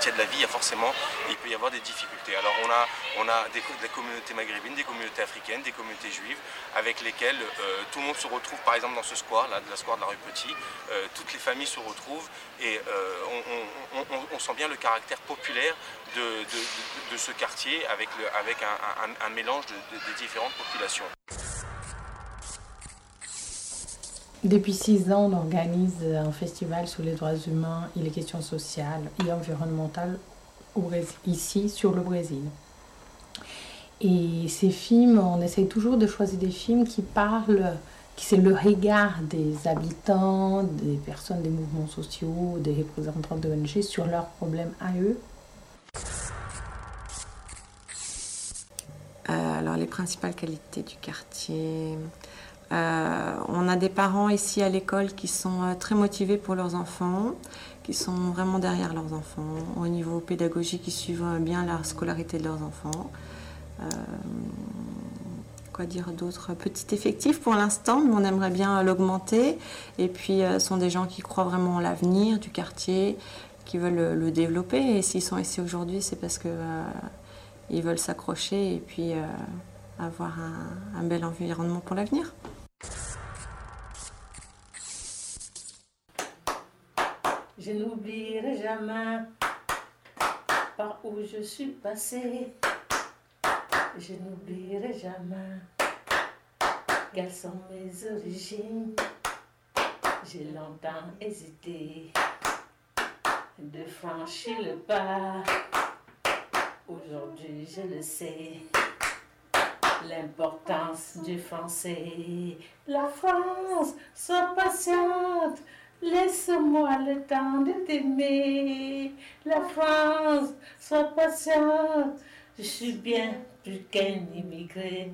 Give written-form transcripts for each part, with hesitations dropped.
qu'il y a de la vie, il peut y avoir des difficultés. Alors on a des communautés maghrébines, des communautés africaines, des communautés juives, avec lesquelles tout le monde se retrouve, par exemple dans ce square, là, de la square de la rue Petit, toutes les familles se retrouvent et on sent bien le caractère populaire de ce quartier avec un mélange des différentes populations. Depuis 6 ans, on organise un festival sur les droits humains et les questions sociales et environnementales ici sur le Brésil. Et ces films, on essaye toujours de choisir des films qui c'est le regard des habitants, des personnes des mouvements sociaux, des représentants d'ONG sur leurs problèmes à eux. Alors les principales qualités du quartier... on a des parents ici à l'école qui sont très motivés pour leurs enfants, qui sont vraiment derrière leurs enfants. Au niveau pédagogique, ils suivent bien la scolarité de leurs enfants. Quoi dire d'autre ? Petit effectif pour l'instant, mais on aimerait bien l'augmenter. Et puis, ce sont des gens qui croient vraiment en l'avenir du quartier, qui veulent le développer. Et s'ils sont ici aujourd'hui, c'est parce qu'ils veulent s'accrocher et puis avoir un bel environnement pour l'avenir. Je n'oublierai jamais par où je suis passée. Je n'oublierai jamais quelles sont mes origines. J'ai longtemps hésité de franchir le pas. Aujourd'hui, je le sais. L'importance du français. La France, sois patiente. Laisse-moi le temps de t'aimer. La France, sois patiente. Je suis bien plus qu'un immigré.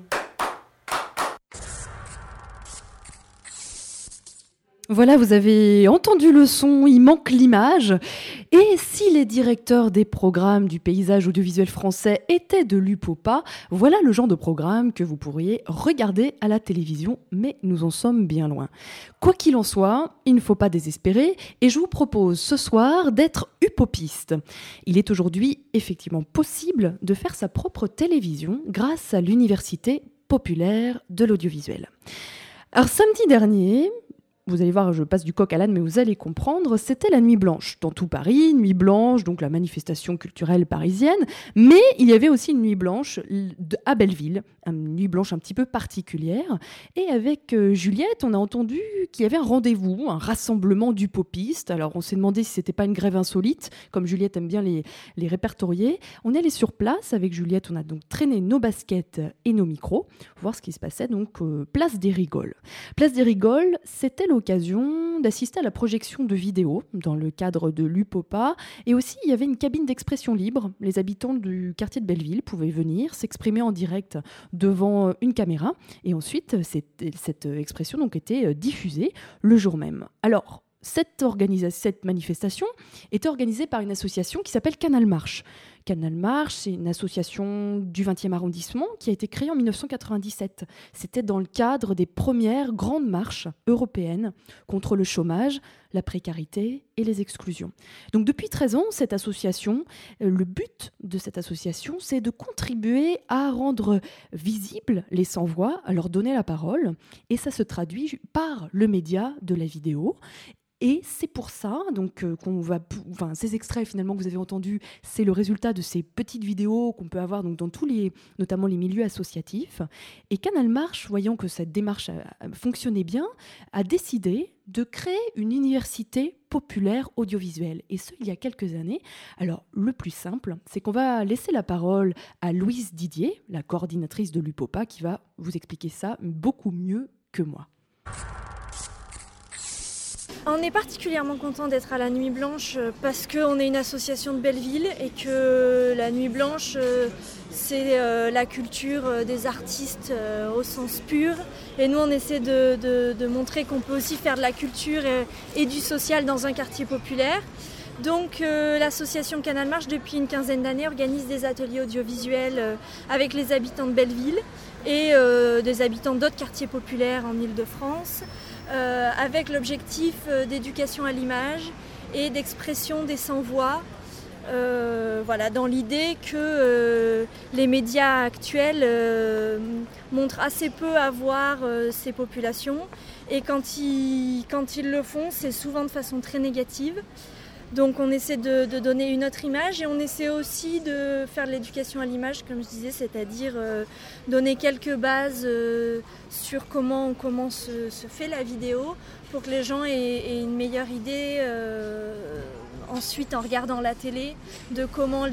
Voilà, vous avez entendu le son, il manque l'image. Et si les directeurs des programmes du paysage audiovisuel français étaient de l'UPOPA, voilà le genre de programme que vous pourriez regarder à la télévision, mais nous en sommes bien loin. Quoi qu'il en soit, il ne faut pas désespérer et je vous propose ce soir d'être upopiste. Il est aujourd'hui effectivement possible de faire sa propre télévision grâce à l'Université populaire de l'audiovisuel. Alors samedi dernier... Vous allez voir, je passe du coq à l'âne, mais vous allez comprendre, c'était la Nuit Blanche. Dans tout Paris, Nuit Blanche, donc la manifestation culturelle parisienne, mais il y avait aussi une Nuit Blanche à Belleville, une Nuit Blanche un petit peu particulière. Et avec Juliette, on a entendu qu'il y avait un rendez-vous, un rassemblement d'upopistes. Alors on s'est demandé si c'était pas une grève insolite, comme Juliette aime bien les répertorier. On est allé sur place avec Juliette, on a donc traîné nos baskets et nos micros, pour voir ce qui se passait donc place des Rigoles. Place des Rigoles, c'était l'occasion d'assister à la projection de vidéos dans le cadre de l'UPOPA et aussi il y avait une cabine d'expression libre. Les habitants du quartier de Belleville pouvaient venir s'exprimer en direct devant une caméra et ensuite cette expression donc était diffusée le jour même. Alors cette manifestation était organisée par une association qui s'appelle Canal Marche. Canal Marche, c'est une association du 20e arrondissement qui a été créée en 1997. C'était dans le cadre des premières grandes marches européennes contre le chômage, la précarité et les exclusions. Donc depuis 13 ans, cette association, le but de cette association, c'est de contribuer à rendre visibles les sans-voix, à leur donner la parole, et ça se traduit par le média de la vidéo. Et c'est pour ça donc, ces extraits finalement que vous avez entendus, c'est le résultat de ces petites vidéos qu'on peut avoir donc, dans notamment les milieux associatifs. Et Canal Marche, voyant que cette démarche fonctionnait bien, a décidé de créer une université populaire audiovisuelle. Et ce, il y a quelques années. Alors, le plus simple, c'est qu'on va laisser la parole à Louise Didier, la coordinatrice de l'UPOPA, qui va vous expliquer ça beaucoup mieux que moi. On est particulièrement content d'être à la Nuit Blanche parce qu'on est une association de Belleville et que la Nuit Blanche, c'est la culture des artistes au sens pur. Et nous, on essaie de montrer qu'on peut aussi faire de la culture et du social dans un quartier populaire. Donc l'association Canal Marche, depuis une quinzaine d'années, organise des ateliers audiovisuels avec les habitants de Belleville et des habitants d'autres quartiers populaires en Île-de-France. Avec l'objectif d'éducation à l'image et d'expression des sans-voix Voilà, dans l'idée que les médias actuels montrent assez peu à voir ces populations, et quand ils le font, c'est souvent de façon très négative. Donc on essaie de donner une autre image, et on essaie aussi de faire de l'éducation à l'image, comme je disais, c'est-à-dire donner quelques bases sur comment se fait la vidéo, pour que les gens aient une meilleure idée ensuite, en regardant la télé, de comment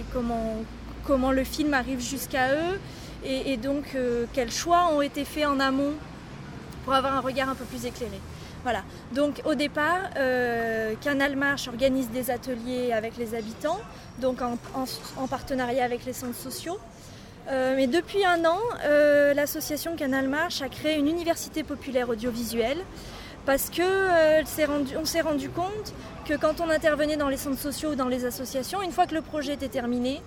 le film arrive jusqu'à eux, et donc quels choix ont été faits en amont pour avoir un regard un peu plus éclairé. Voilà. Donc au départ, Canal Marche organise des ateliers avec les habitants, donc en partenariat avec les centres sociaux. Mais depuis un an, l'association Canal Marche a créé une université populaire audiovisuelle, parce qu'on s'est rendu compte que quand on intervenait dans les centres sociaux ou dans les associations, une fois que le projet était terminé,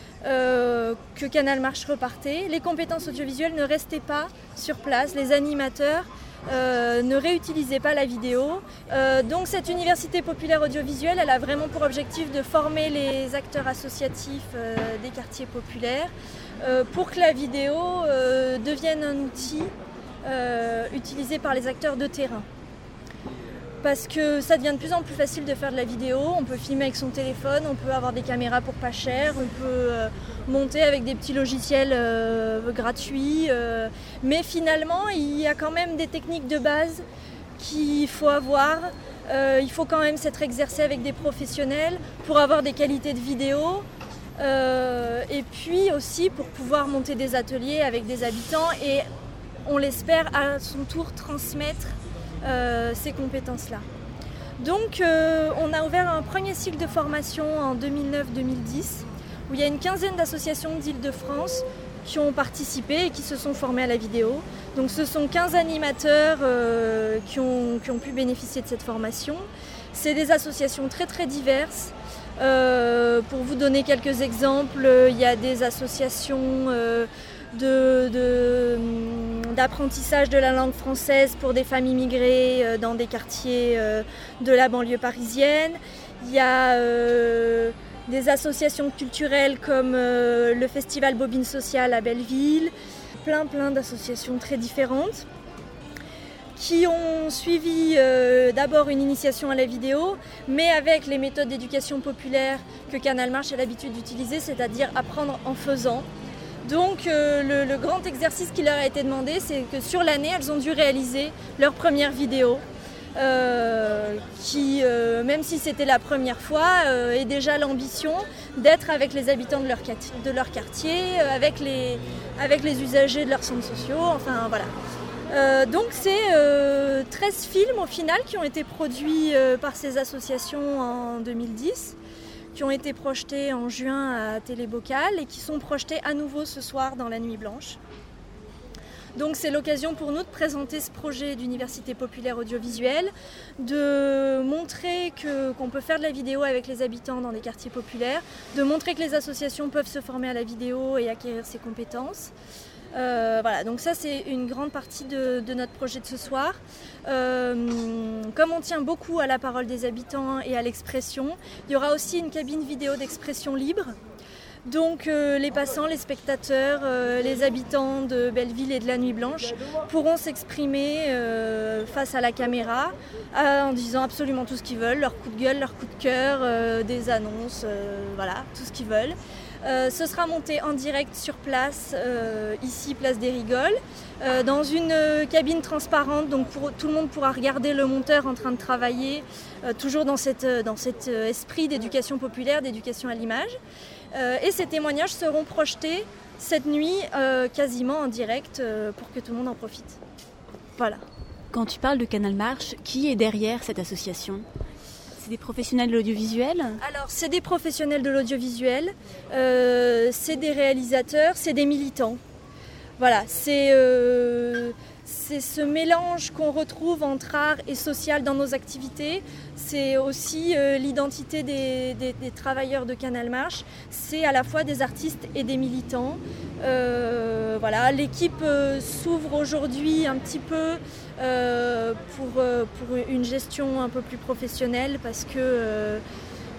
que Canal Marche repartait, les compétences audiovisuelles ne restaient pas sur place, les animateurs ne réutilisaient pas la vidéo. Donc cette université populaire audiovisuelle, elle a vraiment pour objectif de former les acteurs associatifs des quartiers populaires pour que la vidéo devienne un outil utilisé par les acteurs de terrain. Parce que ça devient de plus en plus facile de faire de la vidéo, on peut filmer avec son téléphone, on peut avoir des caméras pour pas cher, on peut monter avec des petits logiciels gratuits, mais finalement il y a quand même des techniques de base qu'il faut avoir, il faut quand même s'être exercé avec des professionnels pour avoir des qualités de vidéo, et puis aussi pour pouvoir monter des ateliers avec des habitants et on l'espère à son tour transmettre ces compétences-là. Donc on a ouvert un premier cycle de formation en 2009-2010 où il y a une quinzaine d'associations d'Île-de-France qui ont participé et qui se sont formés à la vidéo. Donc ce sont 15 animateurs qui ont pu bénéficier de cette formation. C'est des associations très très diverses. Pour vous donner quelques exemples, il y a des associations d'apprentissage de la langue française pour des femmes immigrées dans des quartiers de la banlieue parisienne. Il y a des associations culturelles comme le Festival Bobine Sociale à Belleville, plein d'associations très différentes qui ont suivi d'abord une initiation à la vidéo, mais avec les méthodes d'éducation populaire que Canal Marche a l'habitude d'utiliser, c'est-à-dire apprendre en faisant. Donc le grand exercice qui leur a été demandé, c'est que sur l'année, elles ont dû réaliser leur première vidéo, qui, même si c'était la première fois, est déjà l'ambition d'être avec les habitants de leur quartier, avec les usagers de leurs centres sociaux, enfin voilà. Donc c'est 13 films au final qui ont été produits par ces associations en 2010, qui ont été projetés en juin à Télébocal et qui sont projetés à nouveau ce soir dans la Nuit Blanche. Donc c'est l'occasion pour nous de présenter ce projet d'université populaire audiovisuelle, de montrer qu'on peut faire de la vidéo avec les habitants dans des quartiers populaires, de montrer que les associations peuvent se former à la vidéo et acquérir ces compétences. Voilà, donc ça c'est une grande partie de notre projet de ce soir. Comme on tient beaucoup à la parole des habitants et à l'expression, il y aura aussi une cabine vidéo d'expression libre. Donc les passants, les spectateurs, les habitants de Belleville et de la Nuit Blanche pourront s'exprimer face à la caméra en disant absolument tout ce qu'ils veulent, leur coup de gueule, leur coup de cœur, des annonces, voilà, tout ce qu'ils veulent. Ce sera monté en direct sur place, ici, place des Rigoles, dans une cabine transparente, donc tout le monde pourra regarder le monteur en train de travailler, toujours dans cet esprit d'éducation populaire, d'éducation à l'image. Et ces témoignages seront projetés cette nuit quasiment en direct pour que tout le monde en profite. Voilà. Quand tu parles de Canal Marche, qui est derrière cette association ? C'est des professionnels de l'audiovisuel ? Alors, c'est des professionnels de l'audiovisuel, c'est des réalisateurs, c'est des militants. Voilà, c'est ce mélange qu'on retrouve entre art et social dans nos activités. C'est aussi l'identité des travailleurs de Canal Marche. C'est à la fois des artistes et des militants. Voilà, l'équipe s'ouvre aujourd'hui un petit peu pour une gestion un peu plus professionnelle parce que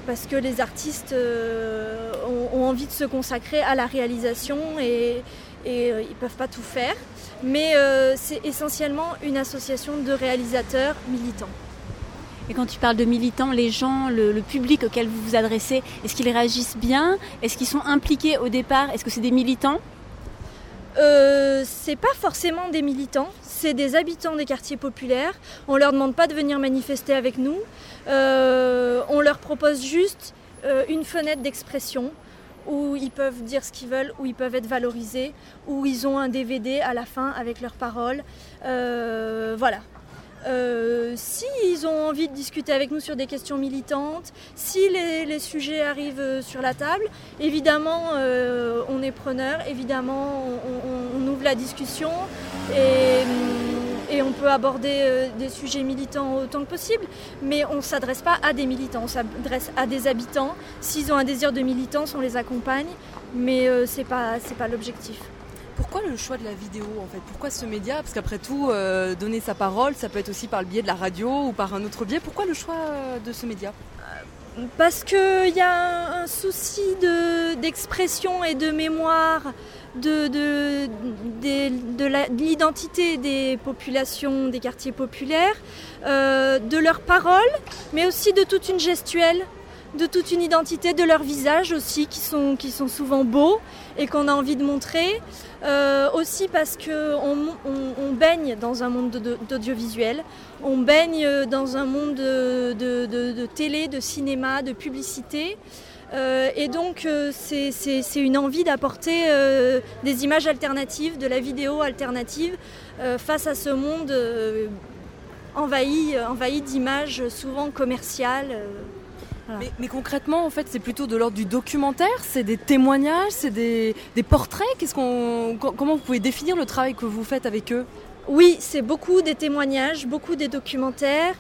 parce que les artistes ont envie de se consacrer à la réalisation et ils ne peuvent pas tout faire. Mais c'est essentiellement une association de réalisateurs militants. Et quand tu parles de militants, les gens, le public auquel vous vous adressez, est-ce qu'ils réagissent bien? Est-ce qu'ils sont impliqués au départ? Est-ce que c'est des militants? C'est pas forcément des militants, c'est des habitants des quartiers populaires. On leur demande pas de venir manifester avec nous. On leur propose juste une fenêtre d'expression où ils peuvent dire ce qu'ils veulent, où ils peuvent être valorisés, où ils ont un DVD à la fin avec leurs paroles. Voilà. S'ils ont envie de discuter avec nous sur des questions militantes, si les sujets arrivent sur la table, évidemment on est preneur, évidemment on ouvre la discussion et on peut aborder des sujets militants autant que possible, mais on ne s'adresse pas à des militants, on s'adresse à des habitants. S'ils ont un désir de militance, on les accompagne, mais c'est pas l'objectif. Pourquoi le choix de la vidéo en fait? Pourquoi ce média? Parce qu'après tout, donner sa parole, ça peut être aussi par le biais de la radio ou par un autre biais. Pourquoi le choix de ce média? Parce qu'il y a un souci d'expression et de mémoire de l'identité des populations, des quartiers populaires, de leurs paroles, mais aussi de toute une gestuelle, de toute une identité, de leurs visages aussi qui sont souvent beaux et qu'on a envie de montrer. Aussi parce qu'on baigne dans un monde d'audiovisuel, on baigne dans un monde de télé, de cinéma, de publicité. Et donc c'est une envie d'apporter des images alternatives, de la vidéo alternative face à ce monde envahi d'images souvent commerciales. Voilà. Mais concrètement, en fait, c'est plutôt de l'ordre du documentaire, c'est des témoignages, c'est des portraits. Comment vous pouvez définir le travail que vous faites avec eux? Oui, c'est beaucoup des témoignages, beaucoup des documentaires.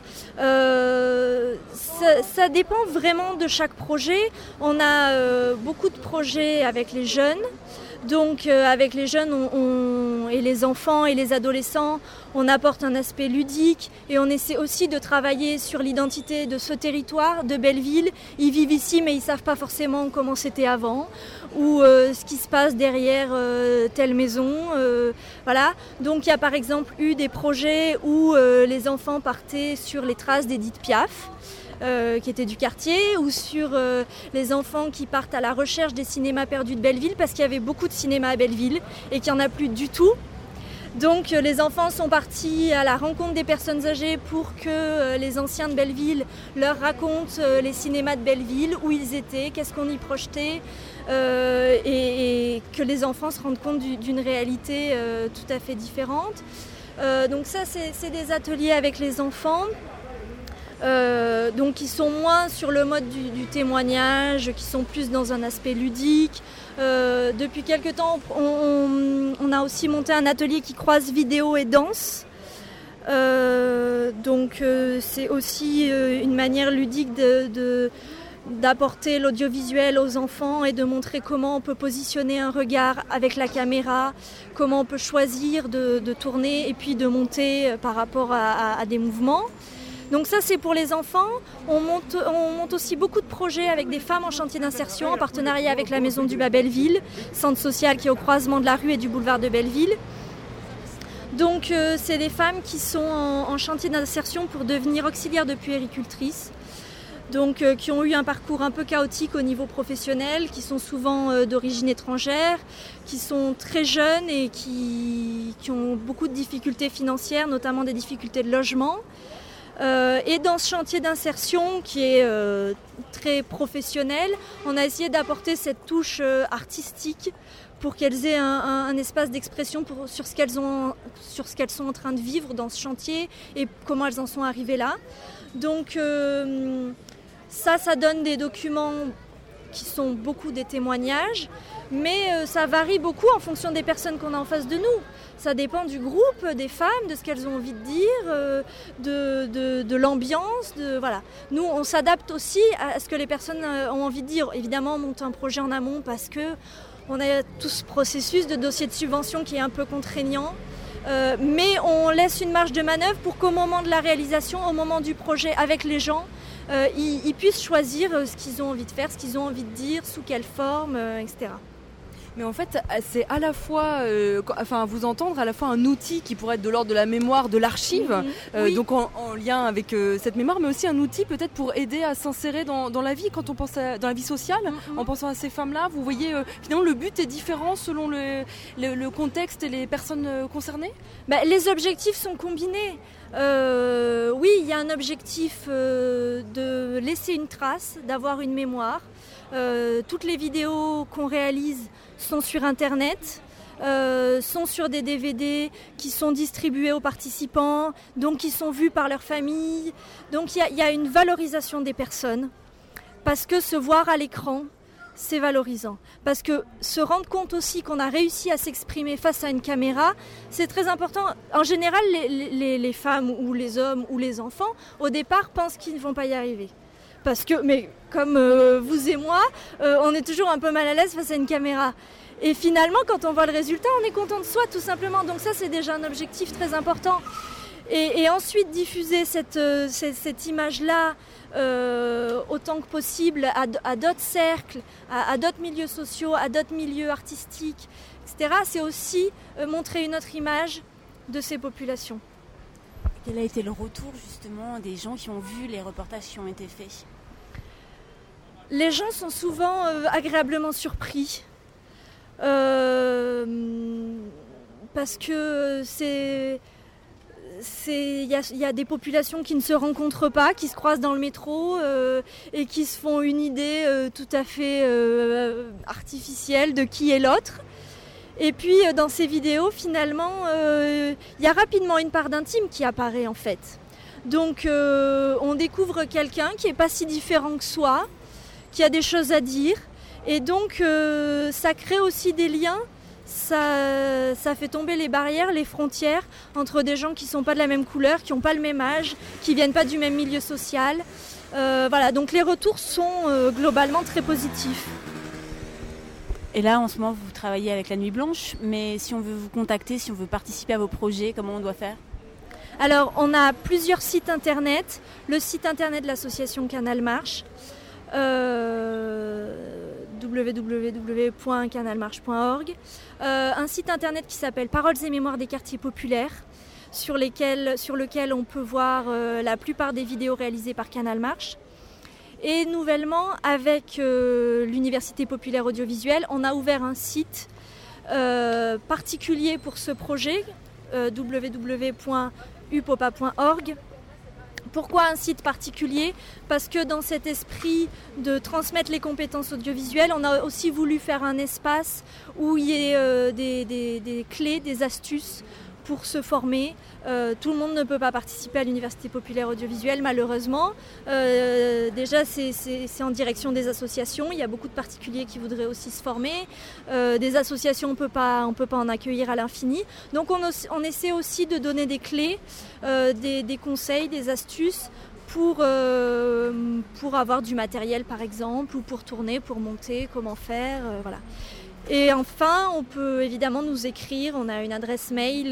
Ça dépend vraiment de chaque projet. On a beaucoup de projets avec les jeunes. Donc avec les jeunes et les enfants et les adolescents, on apporte un aspect ludique et on essaie aussi de travailler sur l'identité de ce territoire, de Belleville. Ils vivent ici mais ils ne savent pas forcément comment c'était avant ou ce qui se passe derrière telle maison. Voilà. Donc il y a par exemple eu des projets où les enfants partaient sur les traces d'Édith Piaf. Qui étaient du quartier, ou sur les enfants qui partent à la recherche des cinémas perdus de Belleville, parce qu'il y avait beaucoup de cinémas à Belleville et qu'il n'y en a plus du tout. Donc les enfants sont partis à la rencontre des personnes âgées pour que les anciens de Belleville leur racontent les cinémas de Belleville, où ils étaient, qu'est-ce qu'on y projetait, et que les enfants se rendent compte d'une réalité tout à fait différente. Donc ça, c'est des ateliers avec les enfants. Donc qui sont moins sur le mode du témoignage, qui sont plus dans un aspect ludique. Depuis quelque temps, on a aussi monté un atelier qui croise vidéo et danse. Donc c'est aussi une manière ludique d'apporter l'audiovisuel aux enfants et de montrer comment on peut positionner un regard avec la caméra, comment on peut choisir de tourner et puis de monter par rapport à des mouvements. Donc ça, c'est pour les enfants. On monte aussi beaucoup de projets avec des femmes en chantier d'insertion en partenariat avec la Maison du Bas Belleville, centre social qui est au croisement de la rue et du boulevard de Belleville. Donc c'est des femmes qui sont en chantier d'insertion pour devenir auxiliaires de puéricultrices. Donc qui ont eu un parcours un peu chaotique au niveau professionnel, qui sont souvent d'origine étrangère, qui sont très jeunes et qui ont beaucoup de difficultés financières, notamment des difficultés de logement. Et dans ce chantier d'insertion qui est très professionnel, on a essayé d'apporter cette touche artistique pour qu'elles aient un espace d'expression sur ce qu'elles sont en train de vivre dans ce chantier et comment elles en sont arrivées là. Donc ça donne des documents qui sont beaucoup des témoignages, mais ça varie beaucoup en fonction des personnes qu'on a en face de nous. Ça dépend du groupe, des femmes, de ce qu'elles ont envie de dire, de l'ambiance. Voilà. Nous, on s'adapte aussi à ce que les personnes ont envie de dire. Évidemment, on monte un projet en amont parce qu'on a tout ce processus de dossier de subvention qui est un peu contraignant. Mais on laisse une marge de manœuvre pour qu'au moment de la réalisation, au moment du projet avec les gens, ils puissent choisir ce qu'ils ont envie de faire, ce qu'ils ont envie de dire, sous quelle forme, etc. Mais en fait, c'est à la fois, vous entendre, à la fois un outil qui pourrait être de l'ordre de la mémoire, de l'archive, Oui. donc en lien avec cette mémoire, mais aussi un outil peut-être pour aider à s'insérer dans la vie, quand on pense dans la vie sociale, en pensant à ces femmes-là. Vous voyez, finalement, le but est différent selon le contexte et les personnes concernées ? Les objectifs sont combinés. Oui, il y a un objectif de laisser une trace, d'avoir une mémoire. Toutes les vidéos qu'on réalise sont sur Internet, sont sur des DVD qui sont distribués aux participants, donc qui sont vus par leur famille. Donc il y a une valorisation des personnes, parce que se voir à l'écran, c'est valorisant. Parce que se rendre compte aussi qu'on a réussi à s'exprimer face à une caméra, c'est très important. En général, les femmes ou les hommes ou les enfants, au départ, pensent qu'ils ne vont pas y arriver. Mais comme vous et moi, on est toujours un peu mal à l'aise face à une caméra. Et finalement, quand on voit le résultat, on est content de soi, tout simplement. Donc ça, c'est déjà un objectif très important. Et ensuite, diffuser cette image-là autant que possible à d'autres cercles, à d'autres milieux sociaux, à d'autres milieux artistiques, etc. C'est aussi montrer une autre image de ces populations. Quel a été le retour justement des gens qui ont vu les reportages qui ont été faits ? Les gens sont souvent agréablement surpris parce que il y a des populations qui ne se rencontrent pas, qui se croisent dans le métro et qui se font une idée tout à fait artificielle de qui est l'autre. Et puis dans ces vidéos, finalement, il y a rapidement une part d'intime qui apparaît en fait. Donc on découvre quelqu'un qui n'est pas si différent que soi, qui a des choses à dire. Et donc ça crée aussi des liens, ça fait tomber les barrières, les frontières entre des gens qui ne sont pas de la même couleur, qui n'ont pas le même âge, qui ne viennent pas du même milieu social. Voilà, donc les retours sont globalement très positifs. Et là, en ce moment, vous travaillez avec la Nuit Blanche, mais si on veut vous contacter, si on veut participer à vos projets, comment on doit faire ? Alors, on a plusieurs sites internet. Le site internet de l'association Canal Marche, www.canalmarche.org. Un site internet qui s'appelle Paroles et mémoires des quartiers populaires, sur lequel on peut voir la plupart des vidéos réalisées par Canal Marche. Et nouvellement, avec l'Université populaire audiovisuelle, on a ouvert un site particulier pour ce projet, www.upopa.org. Pourquoi un site particulier ? Parce que dans cet esprit de transmettre les compétences audiovisuelles, on a aussi voulu faire un espace où il y ait des clés, des astuces pour se former. Tout le monde ne peut pas participer à l'Université populaire audiovisuelle, malheureusement. Déjà, c'est en direction des associations. Il y a beaucoup de particuliers qui voudraient aussi se former. Des associations, on peut pas en accueillir à l'infini. Donc, on essaie aussi de donner des clés, des conseils, des astuces pour avoir du matériel, par exemple, ou pour tourner, pour monter, comment faire, voilà. Et enfin, on peut évidemment nous écrire. On a une adresse mail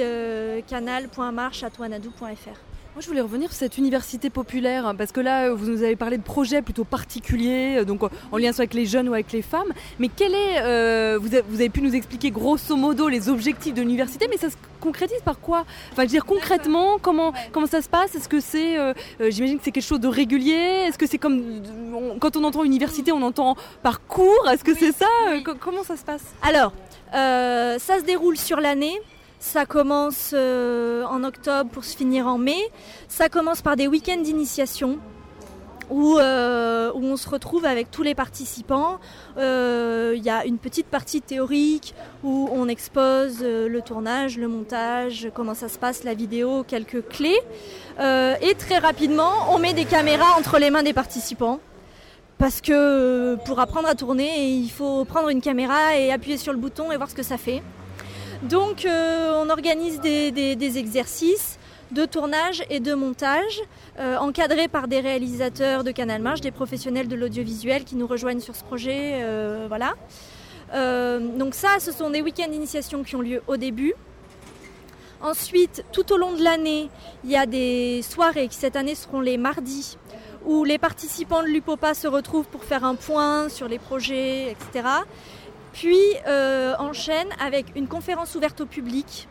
canal.marche@wanadoo.fr. Moi, je voulais revenir sur cette université populaire, parce que là, vous nous avez parlé de projets plutôt particuliers, donc en lien soit avec les jeunes ou avec les femmes. Mais vous avez pu nous expliquer grosso modo les objectifs de l'université, mais ça se concrétise par quoi ? Enfin, je veux dire concrètement, comment ça se passe ? Est-ce que c'est, j'imagine que c'est quelque chose de régulier ? Est-ce que c'est comme quand on entend université, on entend par cours ? Est-ce que c'est ça ? Comment ça se passe ? Alors, ça se déroule sur l'année. Ça commence en octobre pour se finir en mai. Ça commence par des week-ends d'initiation où on se retrouve avec tous les participants. Il y a une petite partie théorique où on expose le tournage, le montage, comment ça se passe, la vidéo, quelques clés. Et très rapidement, on met des caméras entre les mains des participants. Parce que pour apprendre à tourner, il faut prendre une caméra et appuyer sur le bouton et voir ce que ça fait. Donc on organise des exercices de tournage et de montage encadrés par des réalisateurs de Canal Marche, des professionnels de l'audiovisuel qui nous rejoignent sur ce projet. Voilà. Donc ça, ce sont des week-ends d'initiation qui ont lieu au début. Ensuite, tout au long de l'année, il y a des soirées qui cette année seront les mardis, où les participants de l'UPOPA se retrouvent pour faire un point sur les projets, etc. Puis enchaîne avec une conférence ouverte au public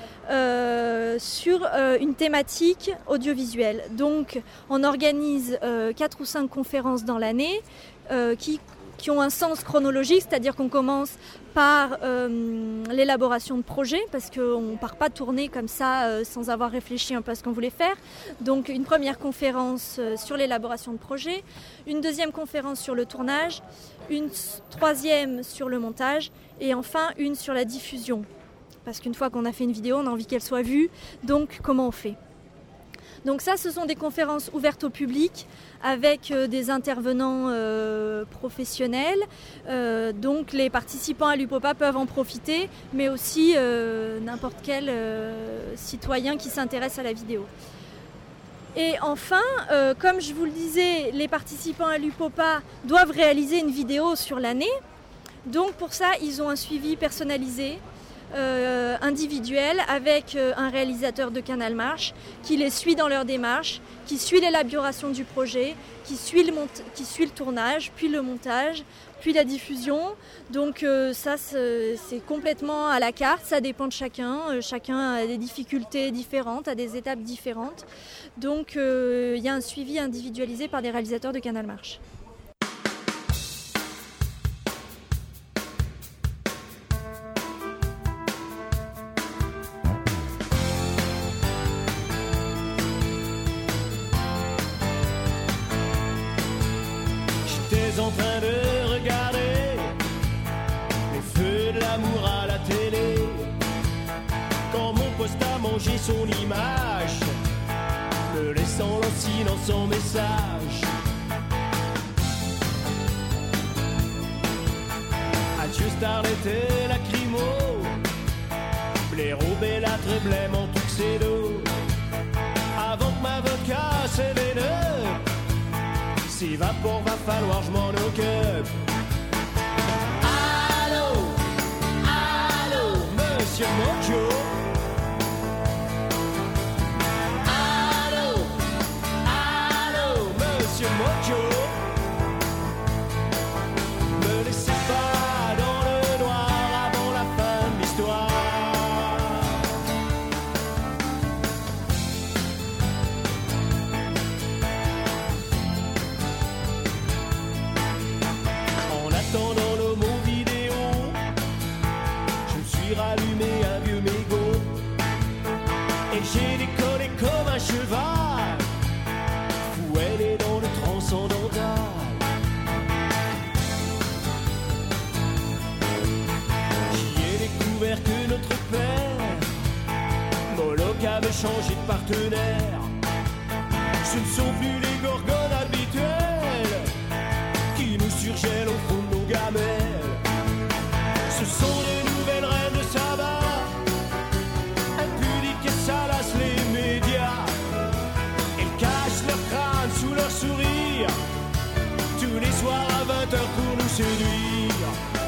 sur une thématique audiovisuelle. Donc on organise 4 ou 5 conférences dans l'année qui ont un sens chronologique, c'est-à-dire qu'on commence par l'élaboration de projets, parce qu'on ne part pas tourner comme ça sans avoir réfléchi un peu à ce qu'on voulait faire. Donc une première conférence sur l'élaboration de projets, une deuxième conférence sur le tournage, une troisième sur le montage et enfin une sur la diffusion. Parce qu'une fois qu'on a fait une vidéo, on a envie qu'elle soit vue, donc comment on fait ? Donc ça, ce sont des conférences ouvertes au public avec des intervenants professionnels. Donc les participants à l'UPOPA peuvent en profiter, mais aussi n'importe quel citoyen qui s'intéresse à la vidéo. Et enfin, comme je vous le disais, les participants à l'UPOPA doivent réaliser une vidéo sur l'année. Donc pour ça, ils ont un suivi personnalisé. Individuel avec un réalisateur de Canal Marche qui les suit dans leur démarche, qui suit l'élaboration du projet, qui suit le tournage, puis le montage, puis la diffusion. Donc ça c'est complètement à la carte, ça dépend de chacun. Chacun a des difficultés différentes, a des étapes différentes. Donc il y a un suivi individualisé par des réalisateurs de Canal Marche. En train de regarder les feux de l'amour à la télé, quand mon poste a mangé son image, me laissant lancinant son message. Adieu starlet et lacrymo, blaireau, bellâtre, blême en tuxedo, avant que ma vodka s'événère. Si vapeur va falloir, je m'en occupe. Allô, allô, monsieur Mojo. Allô, allô, monsieur Mojo. Me laissez pas dans le noir avant la fin de l'histoire. Dans le mot vidéo, je me suis rallumé un vieux mégot et j'ai décollé comme un cheval, fou elle est dans le transcendantal. J'y ai découvert que notre père Moloch avait changé de partenaire. Ce ne sont plus les gorgones habituelles qui nous surgèlent au fond de nos gamelles. Ce sont les nouvelles reines de sabbat, impudiques et salaces les médias. Elles cachent leur crâne sous leur sourire, tous les soirs à 20h pour nous séduire.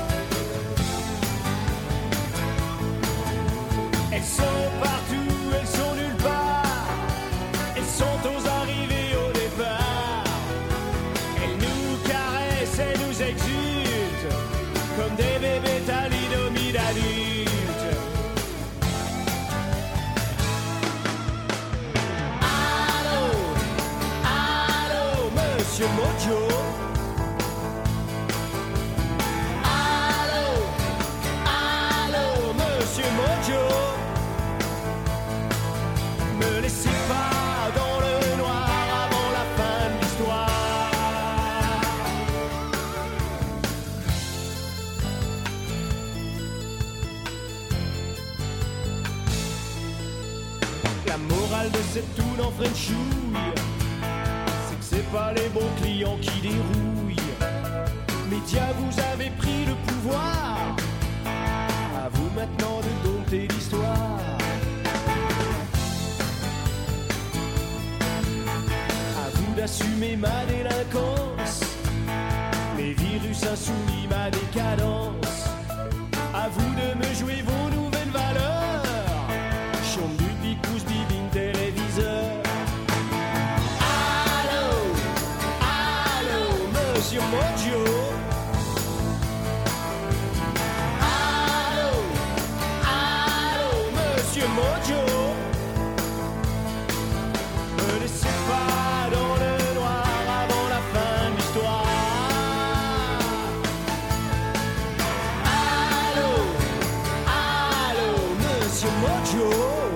Elles sont partout, elles sont nulle part, elles sont aux arrivées au départ. Elles nous caressent, elles nous exultent, comme des bébés thalidomide adultes. Allô, allô, monsieur Mojo. Allô, allô, monsieur Mojo. Me laissez pas dans le noir avant la fin de l'histoire. La morale de cette toune en Frenchouille, c'est que c'est pas les bons clients qui dérouillent. Médias, vous avez pris le pouvoir, à vous maintenant de dompter l'histoire. D'assumer ma délinquance, mes virus insoumis, ma décadence. À vous de me jouer vos nouvelles valeurs, chambre du bicous, bibine, téléviseur. Allô, Monsieur Mojo. Allô, allô, Monsieur Mojo. Ne laissez pas dans le noir avant la fin de l'histoire. Allô, allô, Monsieur Mojo.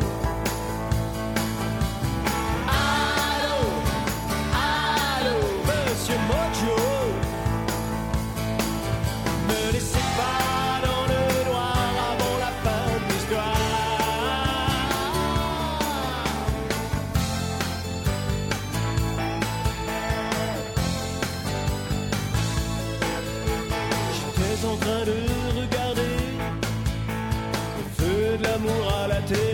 Allô, allô, Monsieur Mojo. Ne laissez pas dans le noir avant la fin de l'histoire. J'étais en train de regarder le feu de l'amour à la télé.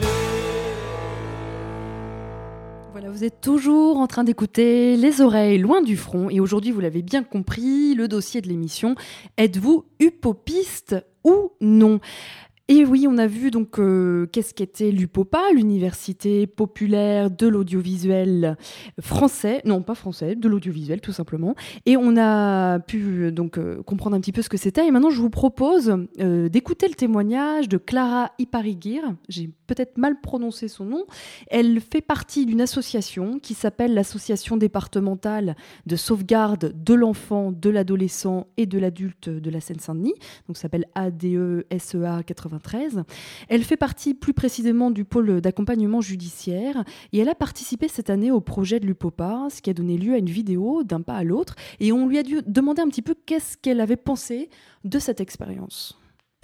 Voilà, vous êtes toujours en train d'écouter Les oreilles loin du front et aujourd'hui, vous l'avez bien compris, le dossier de l'émission, êtes-vous UPOPiste ou non ? Et oui, on a vu donc qu'est-ce qu'était l'UPOPA, l'Université populaire de l'audiovisuel français, non pas français, de l'audiovisuel tout simplement. Et on a pu donc comprendre un petit peu ce que c'était. Et maintenant, je vous propose d'écouter le témoignage de Clara Ipariguirre. J'ai peut-être mal prononcé son nom. Elle fait partie d'une association qui s'appelle l'Association départementale de sauvegarde de l'enfant, de l'adolescent et de l'adulte de la Seine-Saint-Denis. Donc, ça s'appelle ADESEA 93. Elle fait partie plus précisément du pôle d'accompagnement judiciaire et elle a participé cette année au projet de l'UPOPA, ce qui a donné lieu à une vidéo d'un pas à l'autre. Et on lui a dû demander un petit peu qu'est-ce qu'elle avait pensé de cette expérience.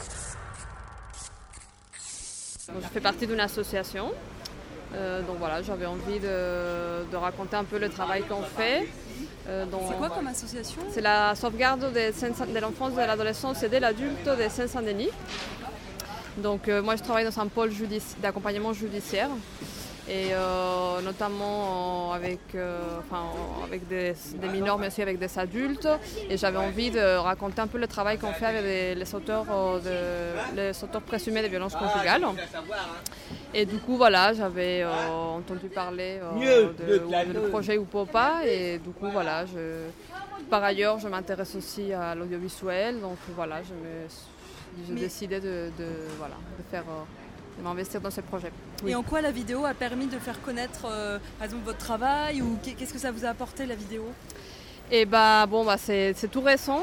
Donc, je fais partie d'une association, donc voilà, j'avais envie de raconter un peu le travail qu'on fait. C'est quoi comme association ? C'est la sauvegarde de l'enfance, de l'adolescence et de l'adulte de Seine-Saint-Denis. Donc moi je travaille dans un pôle d'accompagnement judiciaire et notamment avec des mineurs mais aussi avec des adultes, et j'avais envie de raconter un peu le travail qu'on fait avec les auteurs présumés de violences conjugales. Et du coup voilà, j'avais entendu parler du projet UPOPA et du coup voilà, par ailleurs je m'intéresse aussi à l'audiovisuel, donc voilà, j'ai décidé de m'investir dans ce projet. Oui. Et en quoi la vidéo a permis de faire connaître par exemple votre travail, ou qu'est-ce que ça vous a apporté la vidéo ? Et c'est tout récent,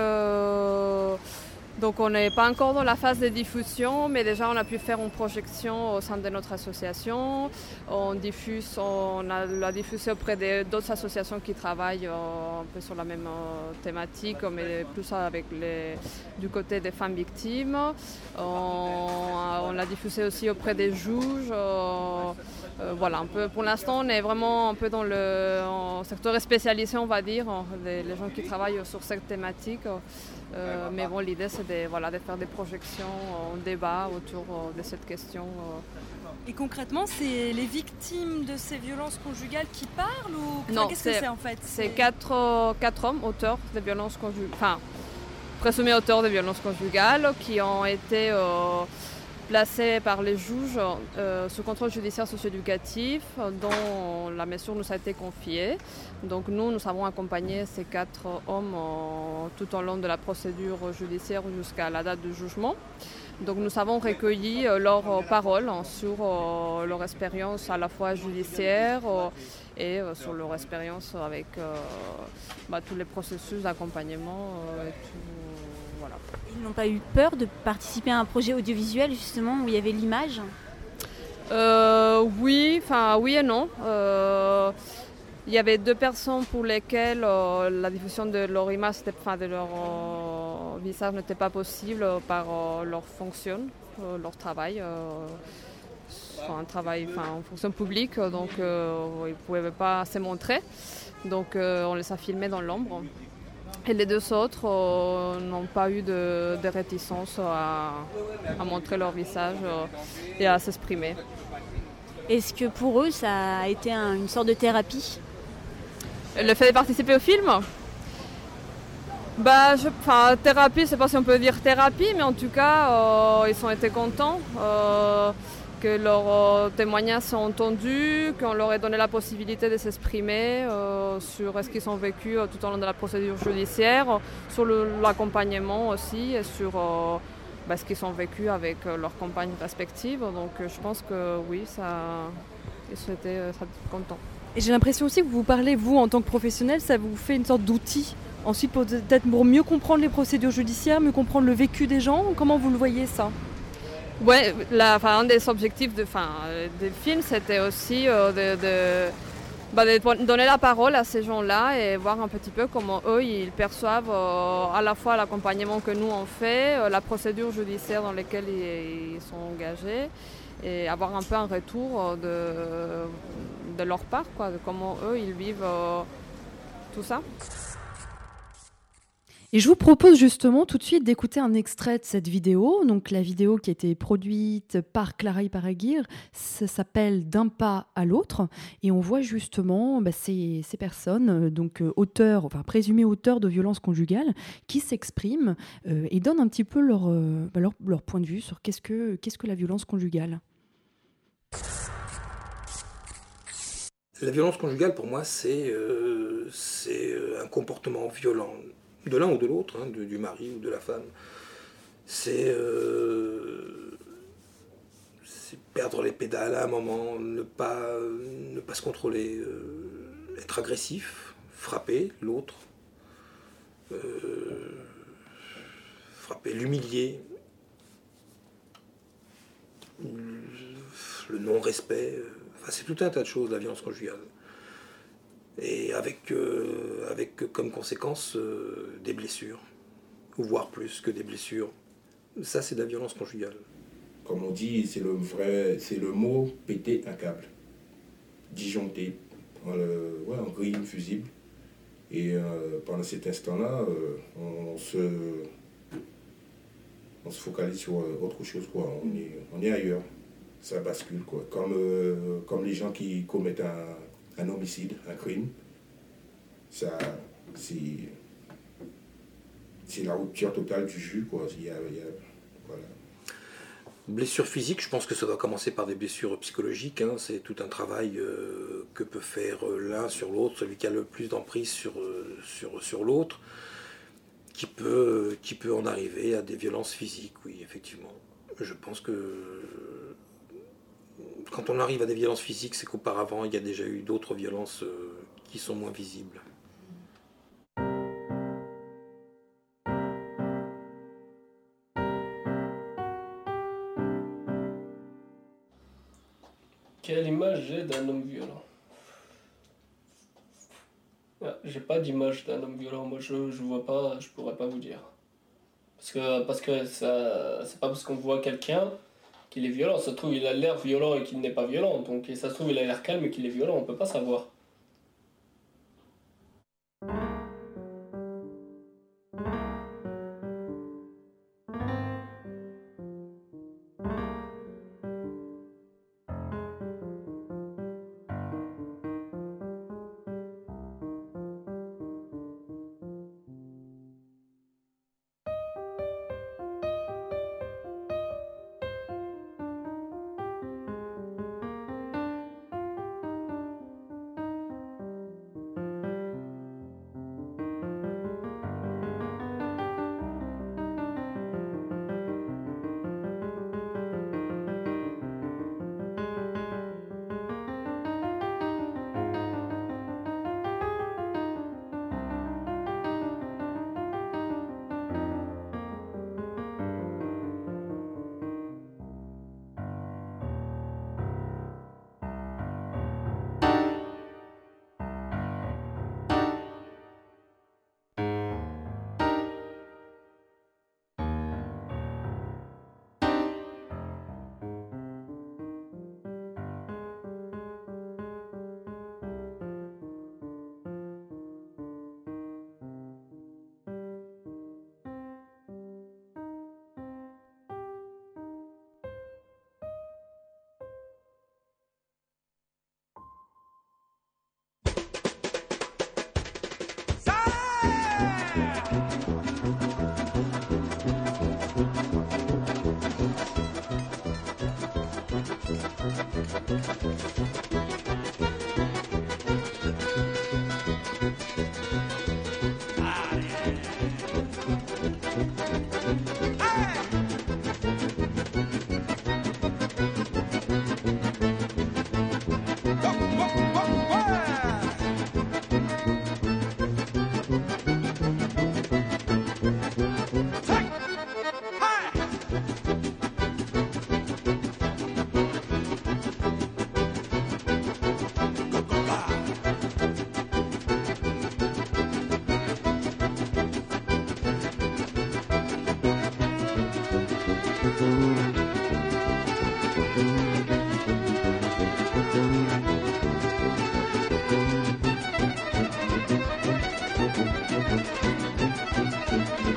donc on n'est pas encore dans la phase de diffusion, mais déjà on a pu faire une projection au sein de notre association. On l'a diffusé auprès d'autres associations qui travaillent un peu sur la même thématique, mais plus du côté des femmes victimes. On l'a diffusé aussi auprès des juges. Voilà, un peu, pour l'instant on est vraiment un peu dans le secteur spécialisé, on va dire, les gens qui travaillent sur cette thématique. Mais bon, l'idée c'est de faire des projections, un débat autour de cette question. Et concrètement, c'est les victimes de ces violences conjugales qui parlent ou non, qu'est-ce que c'est en fait ? C'est quatre hommes auteurs de violences conjugales, enfin présumés auteurs de violences conjugales, qui ont été placés par les juges sous contrôle judiciaire socio-éducatif, dont la mesure nous a été confiée. Donc nous avons accompagné ces 4 hommes tout au long de la procédure judiciaire jusqu'à la date du jugement. Donc nous avons recueilli leurs paroles sur leur expérience à la fois judiciaire et sur leur expérience avec tous les processus d'accompagnement. Voilà. Ils n'ont pas eu peur de participer à un projet audiovisuel justement où il y avait l'image ? Oui et non. Il y avait 2 personnes pour lesquelles la diffusion de leur image, de leur visage n'était pas possible par leur fonction, leur travail. Un travail en fonction publique, donc ils ne pouvaient pas se montrer. Donc on les a filmés dans l'ombre. Et les 2 autres n'ont pas eu de réticence à montrer leur visage et à s'exprimer. Est-ce que pour eux, ça a été une sorte de thérapie ? Le fait de participer au film ? Thérapie, je ne sais pas si on peut dire thérapie, mais en tout cas, ils ont été contents que leurs témoignages sont entendus, qu'on leur ait donné la possibilité de s'exprimer sur ce qu'ils ont vécu tout au long de la procédure judiciaire, sur l'accompagnement aussi et sur ce qu'ils ont vécu avec leurs compagnes respectives. Donc je pense que oui, ils étaient contents. Et j'ai l'impression aussi que vous parlez, vous, en tant que professionnel, ça vous fait une sorte d'outil. Ensuite, peut-être pour mieux comprendre les procédures judiciaires, mieux comprendre le vécu des gens. Comment vous le voyez, ça ? Oui, un des objectifs des films, c'était aussi de donner la parole à ces gens-là et voir un petit peu comment eux, ils perçoivent à la fois l'accompagnement que nous on fait, la procédure judiciaire dans laquelle ils sont engagés, et avoir un peu un retour de leur part, quoi, de comment eux, ils vivent tout ça. Et je vous propose justement tout de suite d'écouter un extrait de cette vidéo. Donc la vidéo qui a été produite par Clara Iparaguirre, ça s'appelle D'un pas à l'autre. Et on voit justement ces personnes, présumées auteurs de violences conjugales, qui s'expriment et donnent un petit peu leur point de vue sur qu'est-ce que la violence conjugale. La violence conjugale, pour moi, c'est un comportement violent, de l'un ou de l'autre, du mari ou de la femme. C'est perdre les pédales à un moment, ne pas se contrôler, être agressif, frapper l'autre, frapper, l'humilier, le non-respect. C'est tout un tas de choses, la violence conjugale. Et avec comme conséquence des blessures, ou voire plus que des blessures. Ça, c'est de la violence conjugale. Comme on dit, c'est le mot péter un câble, disjoncter, en grille fusible. Et pendant cet instant-là, on se focalise sur autre chose, quoi. On est ailleurs, ça bascule, quoi. Comme les gens qui commettent un homicide, un crime, ça, c'est la rupture totale du jus, quoi. Voilà. Blessures physiques, je pense que ça doit commencer par des blessures psychologiques. C'est tout un travail que peut faire l'un sur l'autre, celui qui a le plus d'emprise sur l'autre, qui peut en arriver à des violences physiques, oui, effectivement. Je pense que quand on arrive à des violences physiques, c'est qu'auparavant, il y a déjà eu d'autres violences qui sont moins visibles. Quelle image j'ai d'un homme violent? J'ai pas d'image d'un homme violent, moi je vois pas, je pourrais pas vous dire. Parce que ça, c'est pas parce qu'on voit quelqu'un qu'il est violent, ça se trouve il a l'air violent et qu'il n'est pas violent, donc ça se trouve il a l'air calme et qu'il est violent, on peut pas savoir.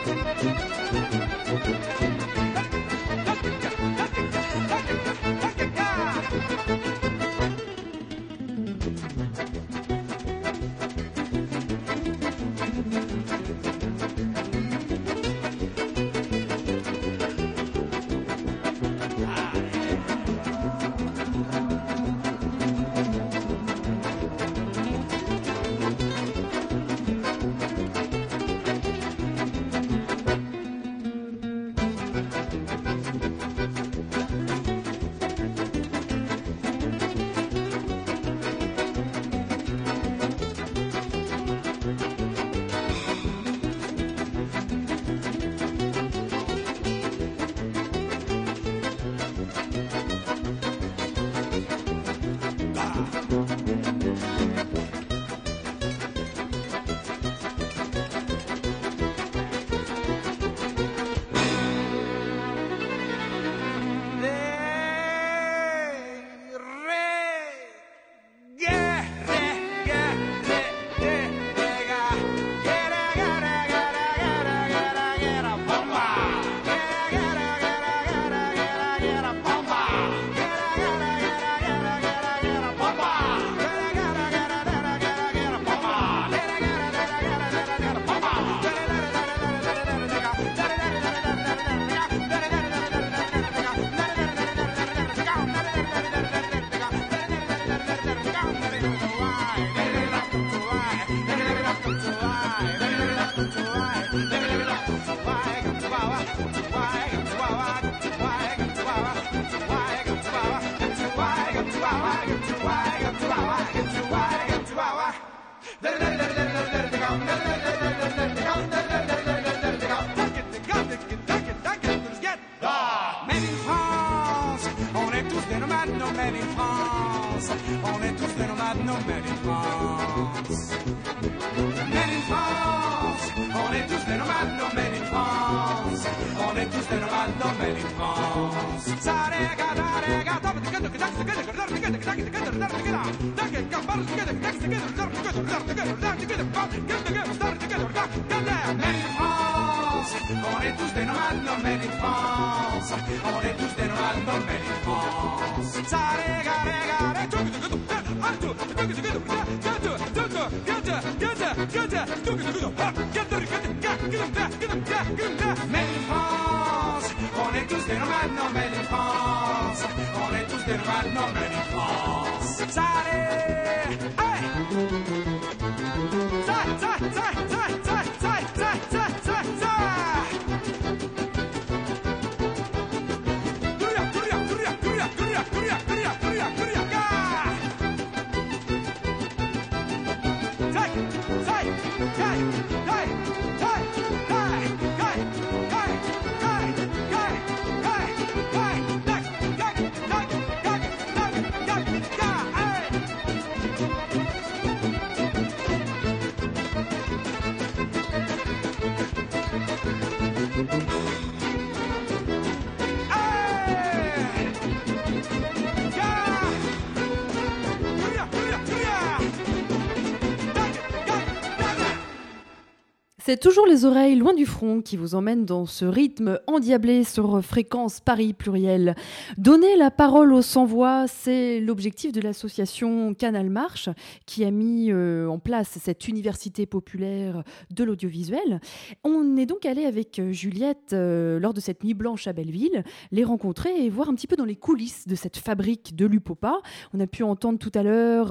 C'est toujours les oreilles loin du front qui vous emmènent dans ce rythme endiablé sur Fréquence Paris Pluriel. Donner la parole aux sans-voix, c'est l'objectif de l'association Canal Marche qui a mis en place cette université populaire de l'audiovisuel. On est donc allé avec Juliette lors de cette nuit blanche à Belleville, les rencontrer et voir un petit peu dans les coulisses de cette fabrique de l'UPOPA. On a pu entendre tout à l'heure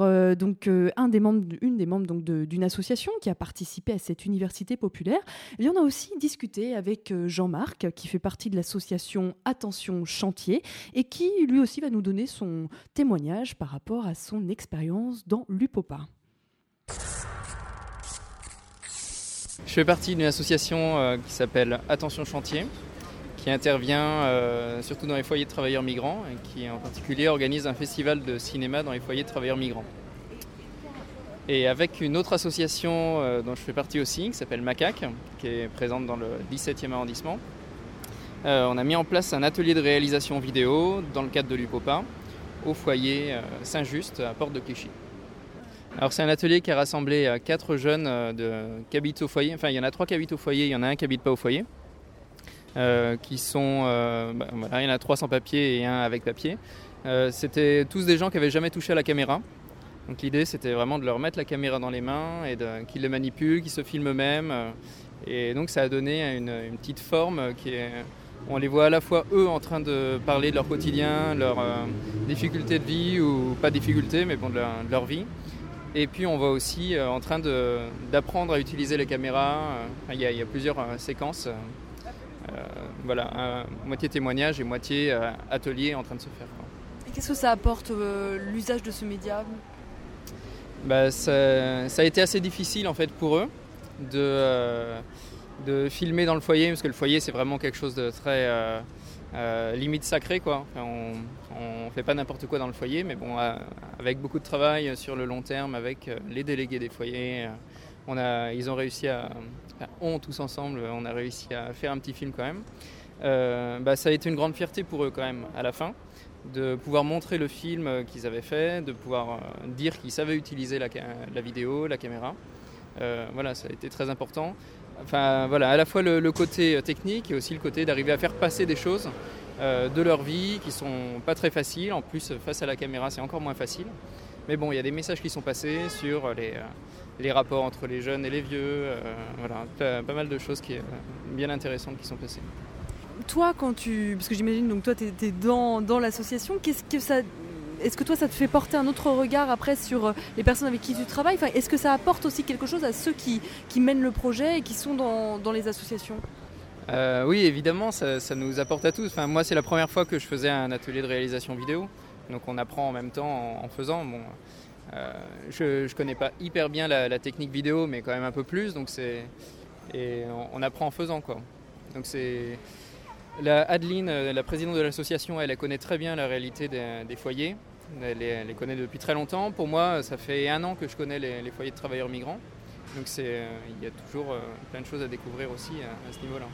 une des membres donc, d'une association qui a participé à cette université populaire. Et on a aussi discuté avec Jean-Marc, qui fait partie de l'association Attention Chantier, et qui lui aussi va nous donner son témoignage par rapport à son expérience dans l'UPOPA. Je fais partie d'une association qui s'appelle Attention Chantier, qui intervient surtout dans les foyers de travailleurs migrants, et qui en particulier organise un festival de cinéma dans les foyers de travailleurs migrants. Et avec une autre association dont je fais partie aussi, qui s'appelle Macaque, qui est présente dans le 17e arrondissement, on a mis en place un atelier de réalisation vidéo dans le cadre de l'UPOPA, au foyer Saint-Just, à Porte de Clichy. Alors c'est un atelier qui a rassemblé 4 jeunes qui habitent au foyer. Enfin, il y en a 3 qui habitent au foyer, il y en a un qui n'habite pas au foyer. Qui sont, voilà, il y en a 3 sans papier et un avec papier. C'était tous des gens qui n'avaient jamais touché à la caméra. Donc l'idée c'était vraiment de leur mettre la caméra dans les mains et qu'ils les manipulent, qu'ils se filment eux-mêmes. Et donc ça a donné une petite forme on les voit à la fois eux en train de parler de leur quotidien, leurs difficultés de vie ou pas difficultés mais bon, de leur vie. Et puis on voit aussi en train d'apprendre à utiliser les caméras. Il y a plusieurs séquences. Voilà, moitié témoignage et moitié atelier en train de se faire. Et qu'est-ce que ça apporte l'usage de ce média ? Ça a été assez difficile en fait pour eux de filmer dans le foyer, parce que le foyer c'est vraiment quelque chose de très limite sacré, quoi. Enfin, on fait pas n'importe quoi dans le foyer, mais bon, avec beaucoup de travail sur le long terme avec les délégués des foyers, ils ont réussi tous ensemble, on a réussi à faire un petit film quand même. Ça a été une grande fierté pour eux quand même à la fin, de pouvoir montrer le film qu'ils avaient fait, de pouvoir dire qu'ils savaient utiliser la vidéo, la caméra. Voilà, ça a été très important. Enfin, voilà, à la fois le côté technique et aussi le côté d'arriver à faire passer des choses de leur vie qui sont pas très faciles. En plus, face à la caméra, c'est encore moins facile. Mais bon, il y a des messages qui sont passés sur les rapports entre les jeunes et les vieux. Voilà, pas mal de choses bien intéressantes qui sont passées. Toi, parce que j'imagine, donc toi, tu es dans l'association, est-ce que toi, ça te fait porter un autre regard après sur les personnes avec qui tu travailles ? Enfin, est-ce que ça apporte aussi quelque chose à ceux qui mènent le projet et qui sont dans les associations ? Oui, évidemment, ça nous apporte à tous. Enfin, moi, c'est la première fois que je faisais un atelier de réalisation vidéo. Donc on apprend en même temps en faisant. Bon, je connais pas hyper bien la technique vidéo, mais quand même un peu plus. Donc on apprend en faisant, quoi. Donc Adeline, la présidente de l'association, elle connaît très bien la réalité des foyers. Elle les connaît depuis très longtemps. Pour moi, ça fait 1 an que je connais les foyers de travailleurs migrants. Donc il y a toujours plein de choses à découvrir aussi à ce niveau-là.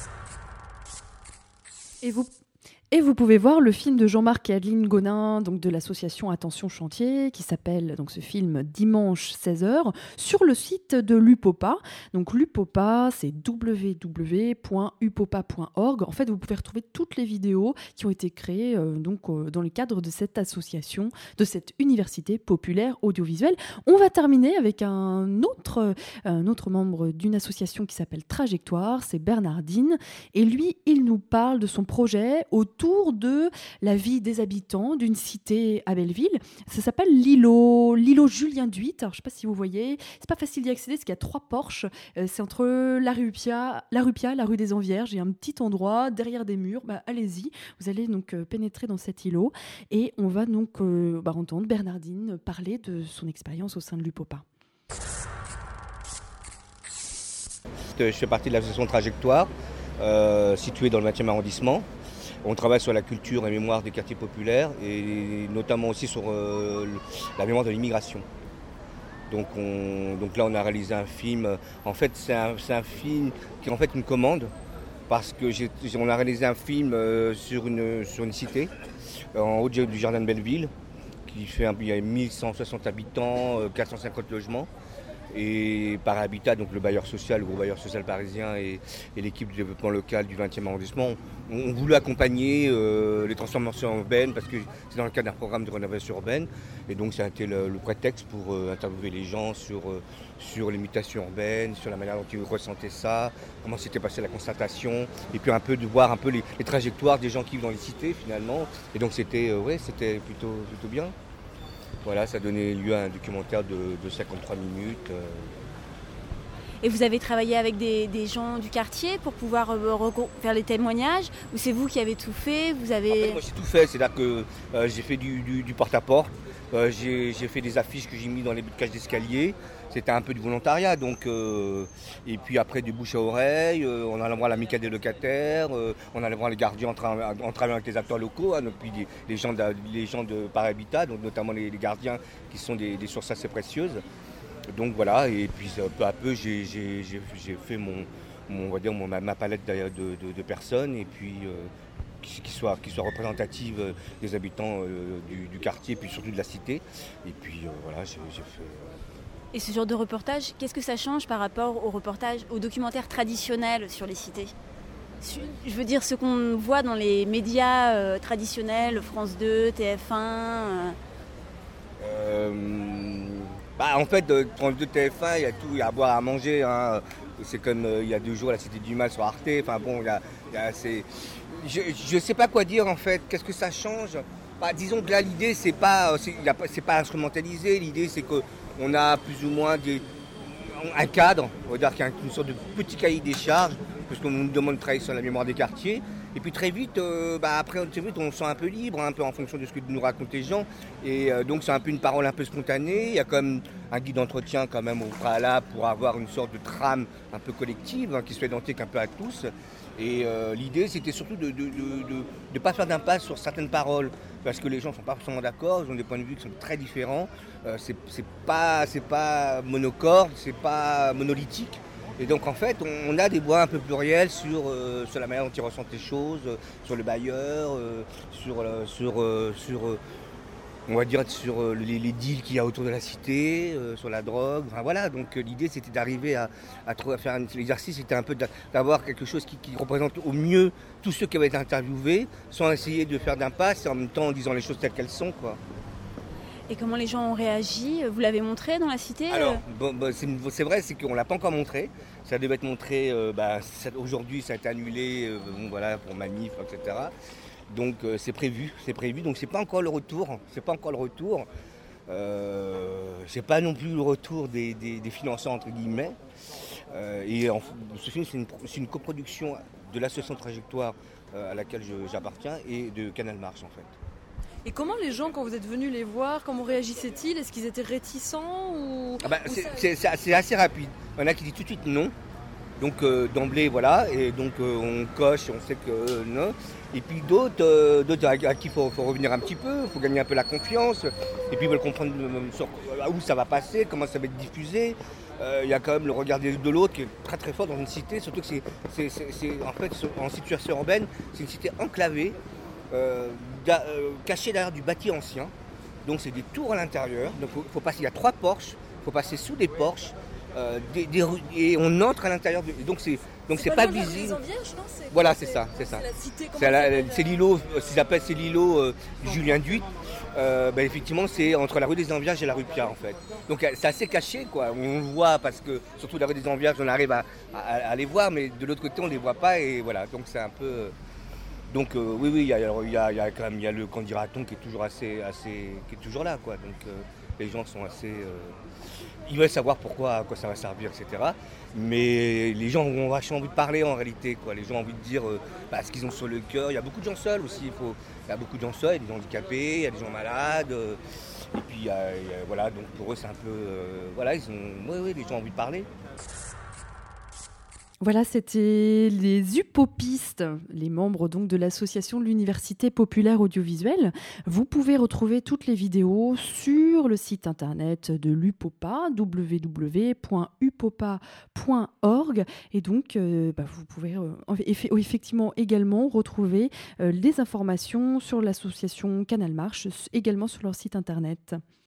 Et vous pouvez voir le film de Jean-Marc et Adeline Gonin, donc de l'association Attention Chantier, qui s'appelle donc ce film Dimanche 16h, sur le site de l'UPOPA. Donc l'UPOPA, c'est www.upopa.org. En fait, vous pouvez retrouver toutes les vidéos qui ont été créées dans le cadre de cette association, de cette université populaire audiovisuelle. On va terminer avec un autre membre d'une association qui s'appelle Trajectoire, c'est Bernardine. Et lui, il nous parle de son projet autour de la vie des habitants d'une cité à Belleville. Ça s'appelle l'îlot Julien Duit. Alors, je ne sais pas si vous voyez, c'est pas facile d'y accéder parce qu'il y a 3 porches. C'est entre la rue Pia, la rue des Envierges et un petit endroit derrière des murs. Allez-y, vous allez donc pénétrer dans cet îlot et on va donc entendre Bernardine parler de son expérience au sein de l'UPOPA. Je fais partie de l'association Trajectoire, située dans le 20e arrondissement. On travaille sur la culture et mémoire des quartiers populaires et notamment aussi sur la mémoire de l'immigration. Donc là, on a réalisé un film. En fait, c'est un film qui est en fait une commande parce qu'on a réalisé un film sur une cité en haut du jardin de Belleville. Il y a 1160 habitants, 450 logements. Et par Habitat, donc le bailleur social, le gros bailleur social parisien et l'équipe du développement local du 20e arrondissement ont voulu accompagner les transformations urbaines parce que c'est dans le cadre d'un programme de rénovation urbaine. Et donc ça a été le prétexte pour interviewer les gens sur les mutations urbaines, sur la manière dont ils ressentaient ça, comment s'était passée la constatation, et puis un peu de voir un peu les trajectoires des gens qui vivent dans les cités finalement. Et donc c'était plutôt bien. Voilà, ça a donné lieu à un documentaire de 53 minutes. Et vous avez travaillé avec des gens du quartier pour pouvoir faire les témoignages, ou c'est vous qui avez tout fait ? En fait, moi j'ai tout fait, c'est-à-dire que j'ai fait du porte-à-porte, j'ai fait des affiches que j'ai mis dans les bouts de cage d'escalier, c'était un peu du volontariat, donc, et puis après du bouche à oreille, on allait voir l'amicale des locataires, on allait voir les gardiens en travaillant avec les acteurs locaux, hein, puis les gens de par Habitat, donc notamment les gardiens qui sont des sources assez précieuses. Donc voilà, et puis peu à peu j'ai fait ma palette de personnes et puis qui soit représentative des habitants du quartier et puis surtout de la cité. Et puis voilà, j'ai fait Et ce genre de reportage, qu'est-ce que ça change par rapport aux documentaires traditionnels sur les cités ? Je veux dire, ce qu'on voit dans les médias traditionnels, France 2, TF1. En fait, France 2, TF1, il y a tout, il y a à boire, à manger. Hein. C'est comme il y a 2 jours, La Cité du Mal sur Arte. Enfin bon, je ne sais pas quoi dire en fait. Qu'est-ce que ça change ? Disons que là, l'idée, c'est pas instrumentalisé. L'idée, c'est qu'on a plus ou moins un cadre, on va dire qu'il y a une sorte de petit cahier des charges, parce qu'on nous demande de travailler sur la mémoire des quartiers. Et puis très vite, après, on se sent un peu libre, un peu en fonction de ce que nous racontent les gens. Et donc c'est un peu une parole un peu spontanée. Il y a quand même un guide d'entretien quand même au préalable pour avoir une sorte de trame un peu collective, qui soit identique un peu à tous. Et l'idée, c'était surtout de ne pas faire d'impasse sur certaines paroles, parce que les gens ne sont pas forcément d'accord, ils ont des points de vue qui sont très différents. C'est pas monocorde, c'est pas monolithique. Et donc en fait, on a des voix un peu plurielles sur la manière dont ils ressentent les choses, sur le bailleur, on va dire sur les deals qu'il y a autour de la cité, sur la drogue. Enfin, voilà, donc l'idée c'était d'arriver à faire l'exercice, c'était un peu d'avoir quelque chose qui représente au mieux tous ceux qui avaient été interviewés, sans essayer de faire d'impasse et en même temps en disant les choses telles qu'elles sont, quoi. Et comment les gens ont réagi ? Vous l'avez montré dans la cité ? Alors, c'est vrai, c'est qu'on ne l'a pas encore montré. Ça devait être montré, aujourd'hui ça a été annulé pour manif, etc. Donc c'est prévu. Donc c'est pas encore le retour. C'est pas non plus le retour des financeurs, entre guillemets. Ce film, c'est une coproduction de l'association Trajectoire à laquelle j'appartiens et de Canal Marche, en fait. Et comment les gens, quand vous êtes venus les voir, comment réagissaient-ils ? Est-ce qu'ils étaient réticents ou... C'est assez rapide. Il y en a qui disent tout de suite non. Donc d'emblée, voilà. Et donc on coche, on sait que non. Et puis d'autres à qui il faut revenir un petit peu, il faut gagner un peu la confiance. Et puis ils veulent comprendre où ça va passer, comment ça va être diffusé. Il y a quand même le regard de l'autre qui est très très fort dans une cité. Surtout que c'est en fait, en situation urbaine, c'est une cité enclavée. Caché derrière du bâti ancien, donc c'est des tours à l'intérieur, donc faut passer, il y a 3 porches, il faut passer sous des porches, et on entre à l'intérieur, donc c'est pas visible. Voilà, c'est ça. C'est l'îlot, c'est l'îlot Julien Duit. Effectivement, c'est entre la rue des Enviages et la rue Piat en fait. Donc c'est assez caché, quoi. On le voit parce que surtout la rue des Enviages, on arrive à les voir, mais de l'autre côté, on les voit pas et voilà. Donc c'est un peu. Donc oui, il y a quand même le candidaton qui est toujours qui est toujours là, quoi. Donc les gens sont assez, ils veulent savoir à quoi ça va servir, etc. Mais les gens ont vachement envie de parler en réalité, quoi. Les gens ont envie de dire ce qu'ils ont sur le cœur. Il y a beaucoup de gens seuls aussi. Il y a beaucoup de gens seuls, il y a des handicapés, il y a des gens malades. Et puis voilà, donc pour eux c'est un peu, les gens ont envie de parler. Voilà, c'était les upopistes, les membres donc de l'association de l'Université populaire audiovisuelle. Vous pouvez retrouver toutes les vidéos sur le site internet de l'UPOPA, www.upopa.org. Et donc, vous pouvez effectivement également retrouver des informations sur l'association Canal Marche, également sur leur site internet.